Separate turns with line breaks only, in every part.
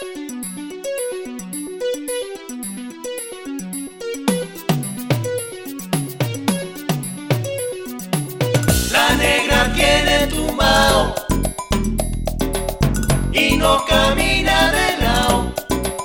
La negra tiene tumbao y no camina de lado.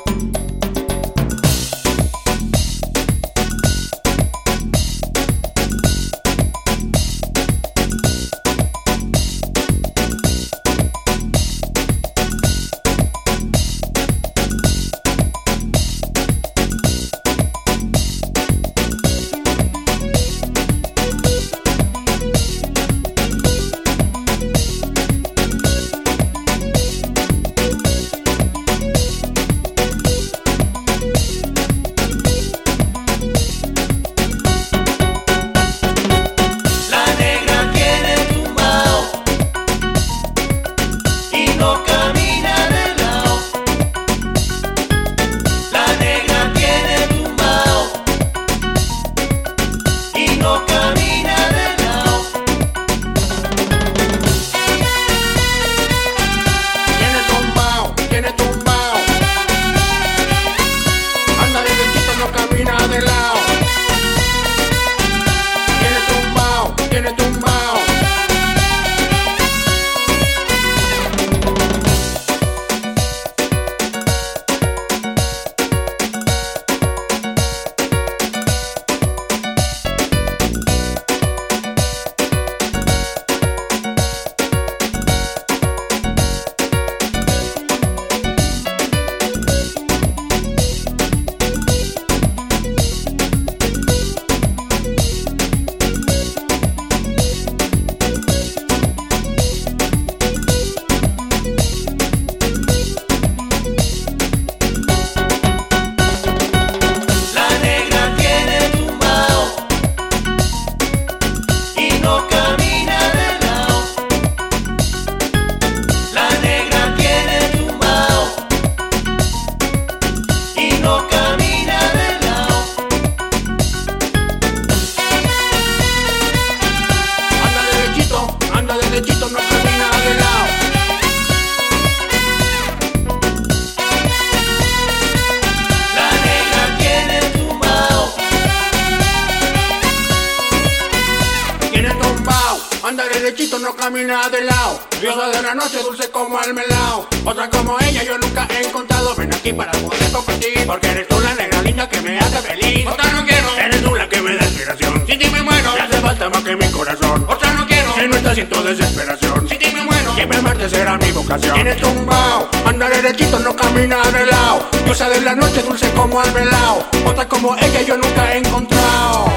Anda derechito, no camina de lado. Diosa de la noche, dulce como el melao. Otra como ella yo nunca he encontrado. Ven aquí para poder compartir, porque eres tú la negra linda que me hace feliz. Otra no quiero, eres tú la que me da inspiración. Sin ti me muero, te hace falta más que mi corazón. Otra no quiero, si no estás siento desesperación. Sin ti me muero, siempre amarte será mi vocación. Tienes tumbao, anda derechito, no camina de lado. Diosa de la noche, dulce como el melao. Otra como ella yo nunca he encontrado.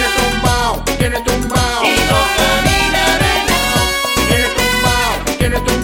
Tiene tumbao.